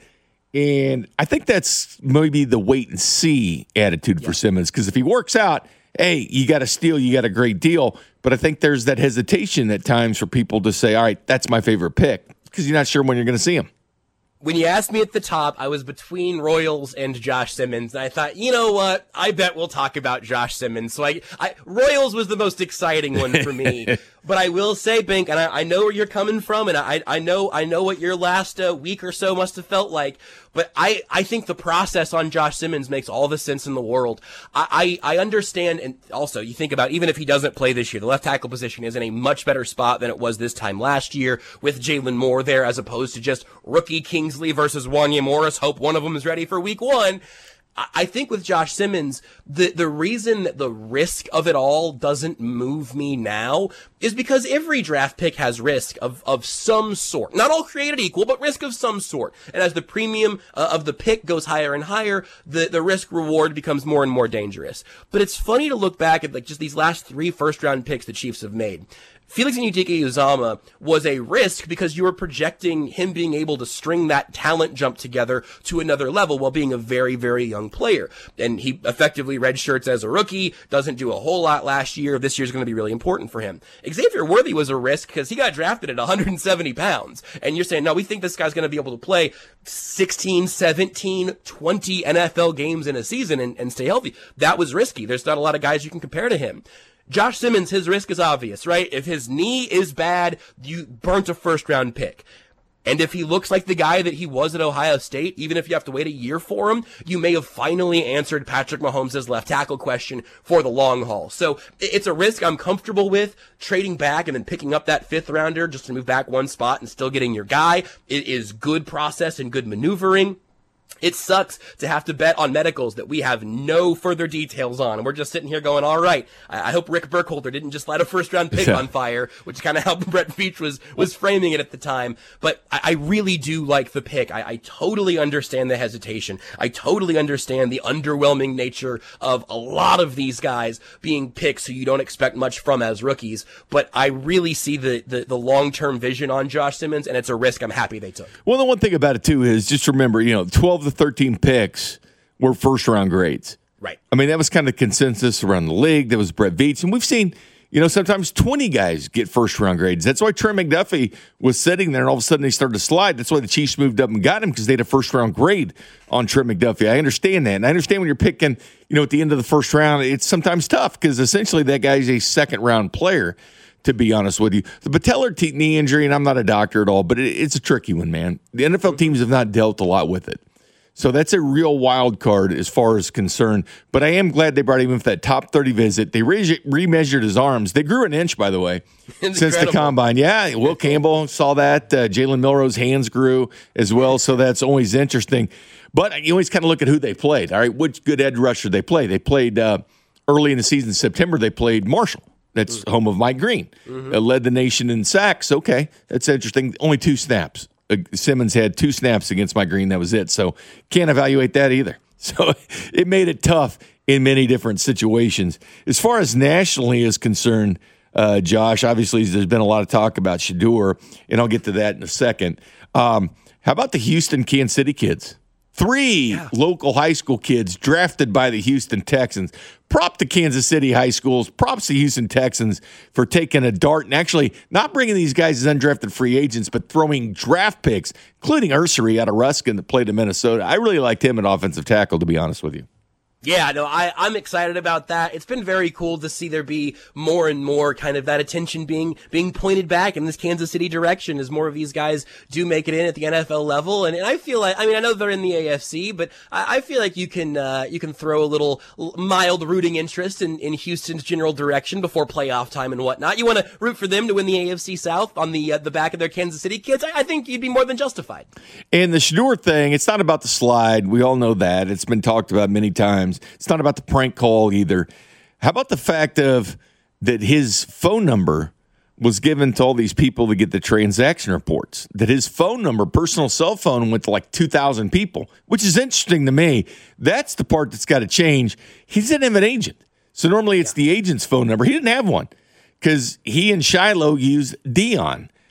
And I think that's maybe the wait and see attitude yeah. for Simmons, because if he works out, hey, you got a steal, you got a great deal. But I think there's that hesitation at times for people to say, all right, that's my favorite pick, because you're not sure when you're going to see him. When you asked me at the top, I was between Royals and Josh Simmons, and I thought, you know what? I bet we'll talk about Josh Simmons. So I, I Royals was the most exciting one for me. But I will say, Bink, and I, I know where you're coming from, and I, I know, I know what your last uh, week or so must have felt like. But I, I think the process on Josh Simmons makes all the sense in the world. I, I, I understand, and also you think about, even if he doesn't play this year, the left tackle position is in a much better spot than it was this time last year, with Jalen Moore there, as opposed to just rookie Kingsley versus Wanya Morris. Hope one of them is ready for week one. I think with Josh Simmons, the, the reason that the risk of it all doesn't move me now is because every draft pick has risk of, of some sort. Not all created equal, but risk of some sort. And as the premium uh, of the pick goes higher and higher, the, the risk reward becomes more and more dangerous. But it's funny to look back at like just these last three first round picks the Chiefs have made. Felix Anudike-Uzomah was a risk because you were projecting him being able to string that talent jump together to another level while being a very, very young player. And he effectively redshirts as a rookie, doesn't do a whole lot last year. This year's going to be really important for him. Xavier Worthy was a risk because he got drafted at one hundred seventy pounds. And you're saying, no, we think this guy's going to be able to play sixteen, seventeen, twenty N F L games in a season and, and stay healthy. That was risky. There's not a lot of guys you can compare to him. Josh Simmons, his risk is obvious, right? If his knee is bad, you burnt a first round pick. And if he looks like the guy that he was at Ohio State, even if you have to wait a year for him, you may have finally answered Patrick Mahomes' left tackle question for the long haul. So it's a risk I'm comfortable with. Trading back and then picking up that fifth rounder just to move back one spot and still getting your guy. It is good process and good maneuvering. It sucks to have to bet on medicals that we have no further details on. And we're just sitting here going, all right, I, I hope Rick Burkholder didn't just light a first round pick yeah. on fire, which is kind of how Brett Veach was, was framing it at the time. But I, I really do like the pick. I, I totally understand the hesitation. I totally understand the underwhelming nature of a lot of these guys being picks who you don't expect much from as rookies. But I really see the, the, the long-term vision on Josh Simmons, and it's a risk I'm happy they took. Well, the one thing about it, too, is just remember, you know, twelve to thirteen picks were first-round grades. Right. I mean, that was kind of consensus around the league. That was Brett Veach. And we've seen, you know, sometimes twenty guys get first-round grades. That's why Trey McDuffie was sitting there, and all of a sudden they started to slide. That's why the Chiefs moved up and got him, because they had a first-round grade on Trey McDuffie. I understand that. And I understand when you're picking, you know, at the end of the first round, it's sometimes tough because essentially that guy's a second-round player, to be honest with you. The patellar te- knee injury, and I'm not a doctor at all, but it, it's a tricky one, man. The N F L teams have not dealt a lot with it. So that's a real wild card as far as concerned. But I am glad they brought him in for that top thirty visit. They re- remeasured his arms. They grew an inch, by the way, since incredible. the combine. Yeah, Will Campbell saw that. Uh, Jalen Milroe's hands grew as well, so that's always interesting. But you always kind of look at who they played. All right, which good edge rusher they played. They played uh, early in the season, September, they played Marshall. That's mm-hmm. home of Mike Green. Mm-hmm. Uh, led the nation in sacks. Okay, that's interesting. Only two snaps. Simmons had two snaps against Mike Green. That was it. So can't evaluate that either. So it made it tough in many different situations. As far as nationally is concerned, uh, Josh, obviously there's been a lot of talk about Shedeur, and I'll get to that in a second. Um, how about the Houston Kansas City kids? Three yeah. local high school kids drafted by the Houston Texans. Prop to Kansas City high schools. Props to Houston Texans for taking a dart and actually not bringing these guys as undrafted free agents, but throwing draft picks, including Ursery out of Ruskin that played in Minnesota. I really liked him at offensive tackle, to be honest with you. Yeah, no, I, I'm excited about that. It's been very cool to see there be more and more kind of that attention being being pointed back in this Kansas City direction as more of these guys do make it in at the N F L level. And, and I feel like, I mean, I know they're in the A F C, but I, I feel like you can uh, you can throw a little mild rooting interest in, in Houston's general direction before playoff time and whatnot. You want to root for them to win the A F C South on the uh, the back of their Kansas City kids. I, I think you'd be more than justified. And the Shedeur thing, it's not about the slide. We all know that. It's been talked about many times. It's not about the prank call either. How about the fact of that his phone number was given to all these people to get the transaction reports, that his phone number, personal cell phone, went to like two thousand people, which is interesting to me. That's the part that's got to change. He didn't have an agent. So normally it's the agent's phone number. He didn't have one because he and Shiloh used Dion.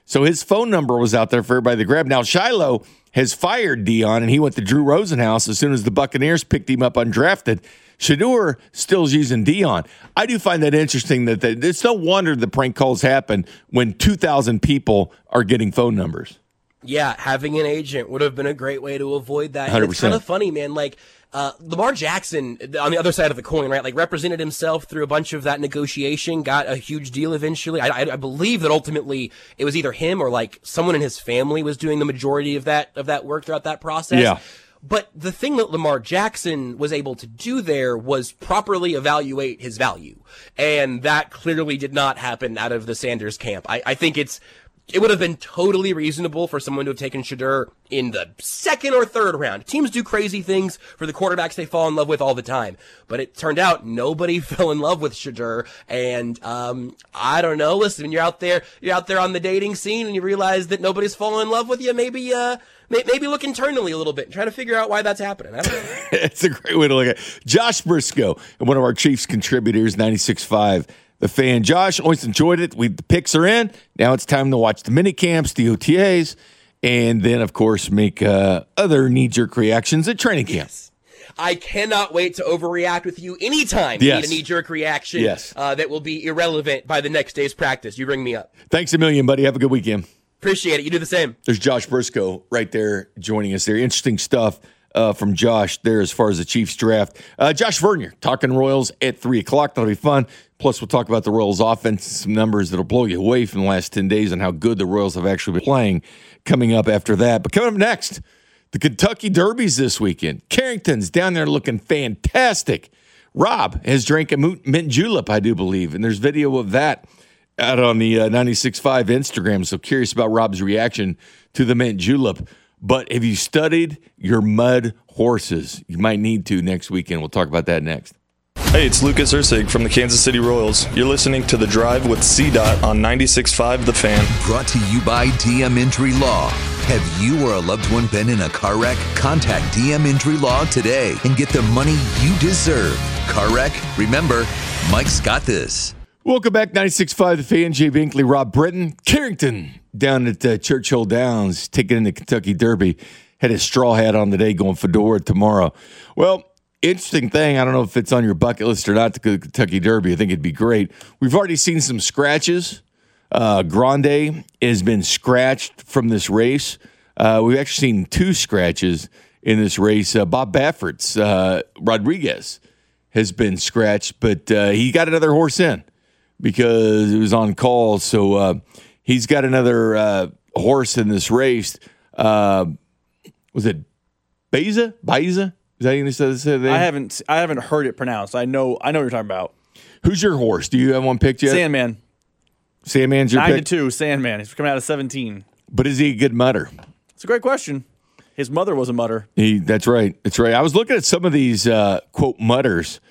So his phone number was out there for everybody to grab. Now, Shiloh has fired Dion, and he went to Drew Rosenhaus as soon as the Buccaneers picked him up undrafted. Shedeur still's using Dion. I do find that interesting that they, it's no wonder the prank calls happen when two thousand people are getting phone numbers. Yeah, having an agent would have been a great way to avoid that. one hundred percent. And it's kind of funny, man. Like, uh, Lamar Jackson, on the other side of the coin, right? Like, represented himself through a bunch of that negotiation, got a huge deal eventually. I, I, I believe that ultimately it was either him or, like, someone in his family was doing the majority of that, of that work throughout that process. Yeah. But the thing that Lamar Jackson was able to do there was properly evaluate his value. And that clearly did not happen out of the Sanders camp. I, I think it's, it would have been totally reasonable for someone to have taken Shedeur in the second or third round. Teams do crazy things for the quarterbacks they fall in love with all the time. But it turned out nobody fell in love with Shedeur. And, um, I don't know. Listen, when you're out there, you're out there on the dating scene and you realize that nobody's falling in love with you, maybe, uh, maybe look internally a little bit and try to figure out why that's happening. I don't know. It's a great way to look at it. Josh Briscoe, one of our Chiefs contributors, ninety-six point five. The Fan. Josh, always enjoyed it. We the picks are in. Now it's time to watch the mini camps, the O T As, and then, of course, make uh, other knee-jerk reactions at training camp. Yes. I cannot wait to overreact with you anytime Yes. you need a knee-jerk reaction Yes. uh, that will be irrelevant by the next day's practice. You bring me up. Thanks a million, buddy. Have a good weekend. Appreciate it. You do the same. There's Josh Briscoe right there joining us there. Interesting stuff uh, from Josh there as far as the Chiefs draft. Uh, Josh Vernier talking Royals at three o'clock. That'll be fun. Plus, we'll talk about the Royals offense, some numbers that'll blow you away from the last ten days and how good the Royals have actually been playing coming up after that. But coming up next, the Kentucky Derbies this weekend. Carrington's down there looking fantastic. Rob has drank a mint julep, I do believe, and there's video of that out on the uh, ninety-six point five Instagram. So curious about Rob's reaction to the mint julep. But have you studied your mud horses? You might need to next weekend. We'll talk about that next. Hey, it's Lucas Ursig from the Kansas City Royals. You're listening to The Drive with C DOT on ninety-six point five The Fan. Brought to you by D M Injury Law. Have you or a loved one been in a car wreck? Contact D M Injury Law today and get the money you deserve. Car wreck? Remember, Mike's got this. Welcome back, ninety-six point five The Fan. Jay Binkley, Rob Britton. Carrington down at uh, Churchill Downs taking in the Kentucky Derby. Had his straw hat on today, going fedora tomorrow. Well, interesting thing, I don't know if it's on your bucket list or not to go to the Kentucky Derby. I think it'd be great. We've already seen some scratches. Uh, Grande has been scratched from this race. Uh, we've actually seen two scratches in this race. Uh, Bob Baffert's uh, Rodriguez has been scratched, but uh, he got another horse in because it was on call. So uh, he's got another uh, horse in this race. Uh, was it Beza? Beza? Is that English? I haven't. I haven't heard it pronounced. I know. I know what you're talking about. Who's your horse? Do you have one picked yet? Sandman. Sandman's your Nine pick? to two. Sandman. He's coming out of seventeen. But is he a good mutter? It's a great question. His mother was a mutter. He. That's right. That's right. I was looking at some of these uh, quote mutters,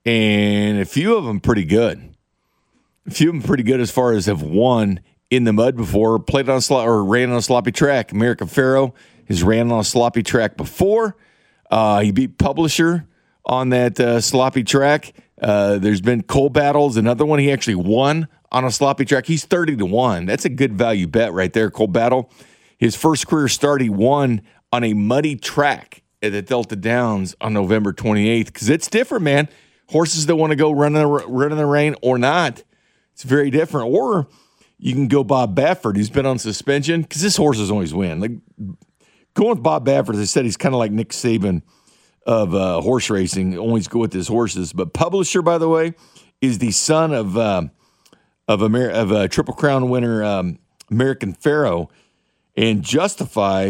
and a few of them pretty good. A few of them pretty good as far as have won in the mud before, played on a slop, or ran on a sloppy track. American Pharoah has ran on a sloppy track before. Uh, he beat Publisher on that uh, sloppy track. Uh, there's been Coal Battles, another one he actually won on a sloppy track. He's thirty to one. That's a good value bet right there, Coal Battle. His first career start, he won on a muddy track at the Delta Downs on November twenty-eighth because it's different, man. Horses that want to go run in, the, run in the rain or not, it's very different. Or you can go Bob Baffert, who's been on suspension because this horses always win. Like, going with Bob Baffert, as I said, he's kind of like Nick Saban of uh, horse racing. Always go with his horses. But Publisher, by the way, is the son of uh, of Amer- of a Triple Crown winner um, American Pharoah, and Justify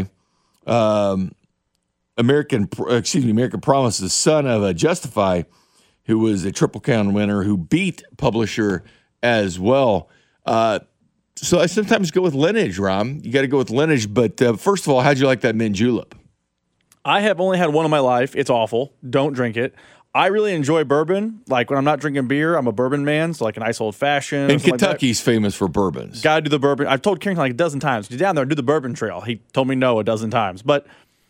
um, American excuse me American Promise, the son of a Justify, who was a Triple Crown winner who beat Publisher as well. Uh, So I sometimes go with lineage, Rom. You got to go with lineage. But uh, first of all, how'd you like that mint julep? I have only had one in my life. It's awful. Don't drink it. I really enjoy bourbon. Like when I'm not drinking beer, I'm a bourbon man. So like a nice old fashioned. And Kentucky's like famous for bourbons. Got to do the bourbon. I've told Carrington like a dozen times, get down there and do the bourbon trail. He told me no a dozen times. But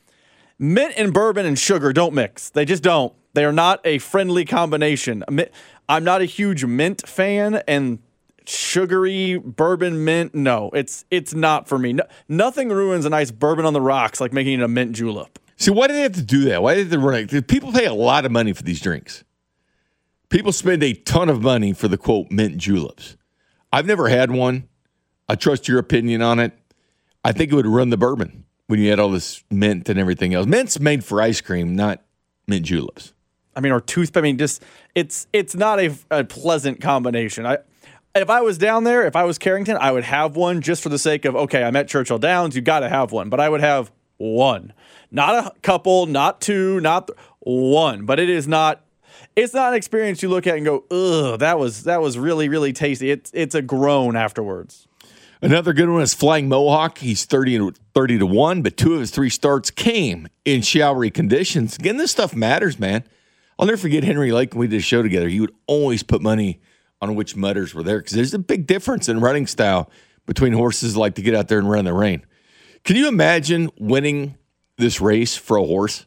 mint and bourbon and sugar don't mix. They just don't. They are not a friendly combination. I'm not a huge mint fan, and sugary bourbon mint. No, it's it's not for me. No, nothing ruins a nice bourbon on the rocks like making it a mint julep. See, why do they have to do that? Why did they run it? People pay a lot of money for these drinks. People spend a ton of money for the, quote, mint juleps. I've never had one. I trust your opinion on it. I think it would run the bourbon when you had all this mint and everything else. Mint's made for ice cream, not mint juleps. I mean, or toothpaste. I mean, just it's it's not a, a pleasant combination. I if I was down there, if I was Carrington, I would have one just for the sake of, okay, I'm at Churchill Downs, you got to have one. But I would have one, not a couple, not two, not th- one. But it is not. It's not an experience you look at and go, ugh, that was that was really really tasty. It's it's a groan afterwards. Another good one is Flying Mohawk. He's thirty to one, but two of his three starts came in showery conditions. Again, this stuff matters, man. I'll never forget Henry Lake when we did a show together. He would always put money on which mudders were there because there's a big difference in running style between horses that like to get out there and run in the rain. Can you imagine winning this race for a horse?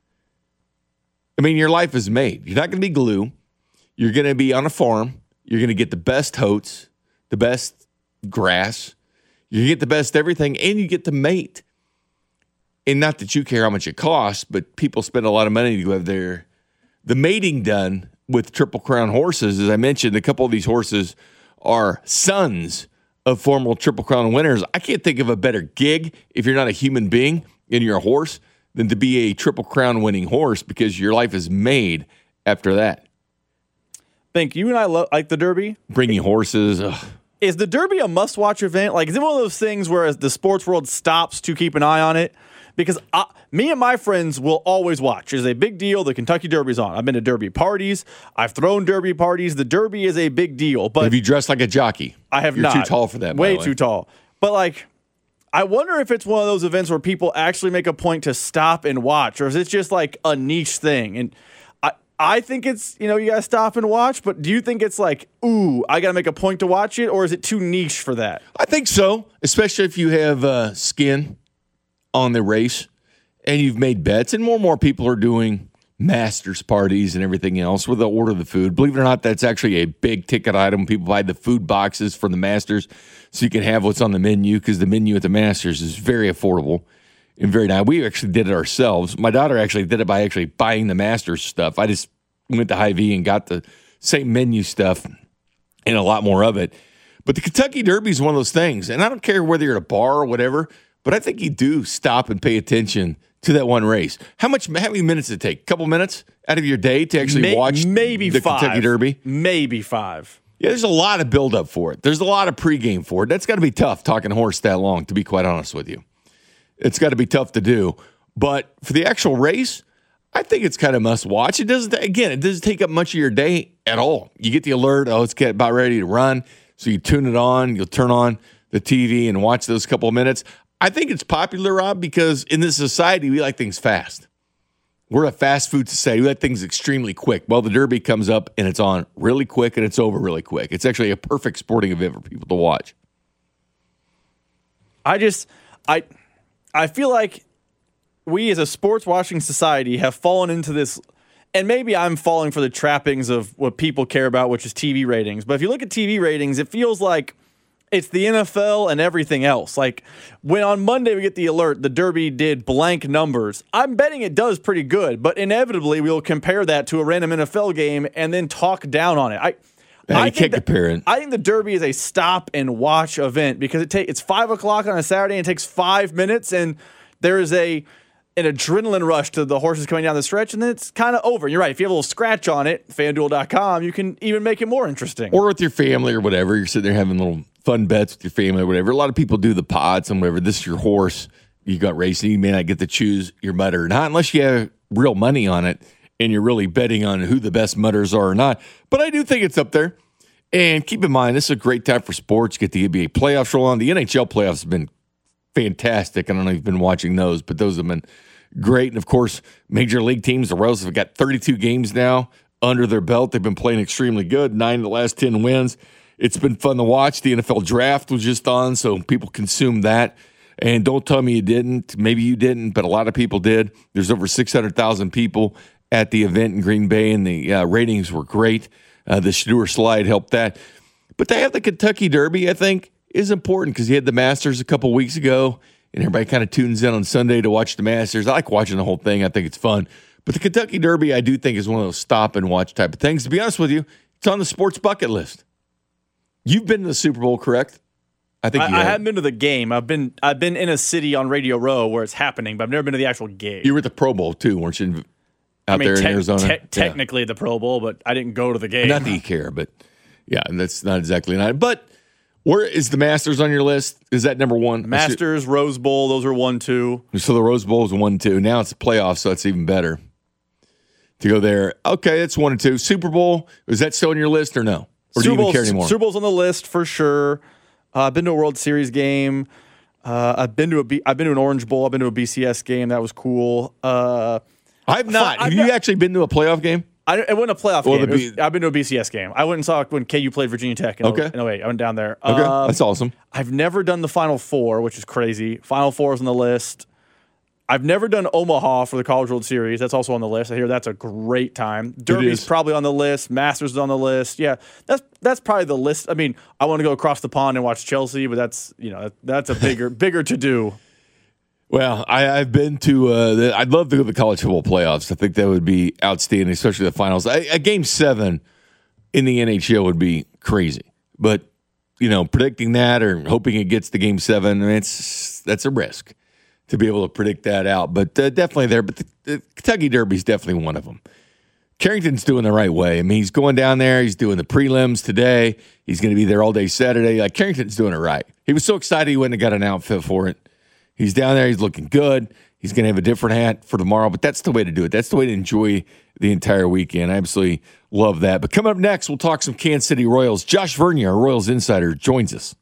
I mean, your life is made. You're not going to be glue. You're going to be on a farm. You're going to get the best oats, the best grass. You get the best everything, and you get to mate. And not that you care how much it costs, but people spend a lot of money to go have their the mating done with Triple Crown horses. As I mentioned, a couple of these horses are sons of former Triple Crown winners. I can't think of a better gig if you're not a human being and you're a horse than to be a Triple Crown winning horse because your life is made after that. Think you and I lo- like the Derby? Bringing horses. Ugh. Is the Derby a must-watch event? Like, is it one of those things where the sports world stops to keep an eye on it? Because I, me and my friends will always watch. It's a big deal. The Kentucky Derby's on. I've been to Derby parties. I've thrown Derby parties. The Derby is a big deal. But have you dressed like a jockey? I have You're not. You're too tall for that, by Way the way. too tall. But, like, I wonder if it's one of those events where people actually make a point to stop and watch, or is it just, like, a niche thing? And I, I think it's, you know, you got to stop and watch, but do you think it's like, ooh, I got to make a point to watch it, or is it too niche for that? I think so, especially if you have uh, skin on the race and you've made bets, and more and more people are doing masters parties and everything else where they'll order the food. Believe it or not, that's actually a big ticket item. People buy the food boxes for the masters so you can have what's on the menu because the menu at the masters is very affordable and very nice. We actually did it ourselves. My daughter actually did it by actually buying the masters stuff. I just went to Hy-Vee and got the same menu stuff and a lot more of it. But the Kentucky Derby is one of those things, and I don't care whether you're at a bar or whatever, but I think you do stop and pay attention to that one race. How much? How many minutes does it take? A couple minutes out of your day to actually May, watch maybe the five. Kentucky Derby? Maybe five. Yeah, there's a lot of buildup for it. There's a lot of pregame for it. That's got to be tough talking horse that long, to be quite honest with you. It's got to be tough to do. But for the actual race, I think it's kind of must watch. It doesn't, again, it doesn't take up much of your day at all. You get the alert, oh, it's get about ready to run. So you tune it on, you'll turn on the T V and watch those couple of minutes. I think it's popular, Rob, because in this society, we like things fast. We're a fast food society. We like things extremely quick. Well, the Derby comes up and it's on really quick and it's over really quick. It's actually a perfect sporting event for people to watch. I just, I, I feel like we as a sports watching society have fallen into this, and maybe I'm falling for the trappings of what people care about, which is T V ratings. But if you look at T V ratings, it feels like it's the N F L and everything else. Like when on Monday we get the alert, the Derby did blank numbers. I'm betting it does pretty good, but inevitably we'll compare that to a random N F L game and then talk down on it. I, yeah, I you can't that, compare it. I think the Derby is a stop and watch event because it ta- it's five o'clock on a Saturday and it takes five minutes and there is a an adrenaline rush to the horses coming down the stretch, and then it's kind of over. You're right. If you have a little scratch on it, FanDuel dot com, you can even make it more interesting. Or with your family or whatever. You're sitting there having little fun bets with your family or whatever. A lot of people do the pods and whatever. This is your horse. You got racing. You may not get to choose your mudder or not unless you have real money on it and you're really betting on who the best mudders are or not. But I do think it's up there. And keep in mind, this is a great time for sports. You get the N B A playoffs roll on. The N H L playoffs have been fantastic. I don't know if you've been watching those, but those have been great. And, of course, major league teams, the Royals have got thirty-two games now under their belt. They've been playing extremely good, nine of the last ten wins. It's been fun to watch. The N F L draft was just on, so people consumed that. And don't tell me you didn't. Maybe you didn't, but a lot of people did. There's over six hundred thousand people at the event in Green Bay, and the uh, ratings were great. Uh, the Shador slide helped that. But they have the Kentucky Derby, I think, is important because you had the Masters a couple weeks ago, and everybody kind of tunes in on Sunday to watch the Masters. I like watching the whole thing. I think it's fun. But the Kentucky Derby, I do think, is one of those stop and watch type of things. To be honest with you, it's on the sports bucket list. You've been to the Super Bowl, correct? I think you I, I have. haven't been to the game. I've been I've been in a city on Radio Row where it's happening, but I've never been to the actual game. You were at the Pro Bowl, too, weren't you, out I mean, there te- in Arizona? Te- Yeah. technically the Pro Bowl, but I didn't go to the game. Not that you care, but yeah, and that's not exactly not. But where is the Masters on your list? Is that number one? Masters, Rose Bowl, those are one, two. So the Rose Bowl is one, two. Now it's a playoff, so it's even better to go there. Okay, that's one and two. Super Bowl, is that still on your list or no? Or do you even care anymore? Super Bowl's on the list for sure. Uh, I've been to a World Series game. Uh, I've been to a B- I've been to an Orange Bowl. I've been to a B C S game. That was cool. Uh, I've not. I've Have not, you actually been to a playoff game? I, it wasn't a playoff Well, game. the B- It was, I've been to a B C S game. I went and saw when K U played Virginia Tech. In Okay. oh eight. I went down there. Okay, Um, that's awesome. I've never done the Final Four, which is crazy. Final Four is on the list. I've never done Omaha for the College World Series. That's also on the list. I hear that's a great time. Derby's is. probably on the list. Masters is on the list. Yeah, that's that's probably the list. I mean, I want to go across the pond and watch Chelsea, but that's you know that's a bigger bigger to do. Well, I, I've been to. Uh, the, I'd love to go to the college football playoffs. I think that would be outstanding, especially the finals. A, a game seven in the N H L would be crazy, but you know, predicting that or hoping it gets to game seven, it's that's a risk to be able to predict that out. But uh, definitely there. But the, the Kentucky Derby is definitely one of them. Carrington's doing the right way. I mean, he's going down there. He's doing the prelims today. He's going to be there all day Saturday. Like Carrington's doing it right. He was so excited he went and got an outfit for it. He's down there. He's looking good. He's going to have a different hat for tomorrow, but that's the way to do it. That's the way to enjoy the entire weekend. I absolutely love that. But coming up next, we'll talk some Kansas City Royals. Josh Vernier, our Royals insider, joins us.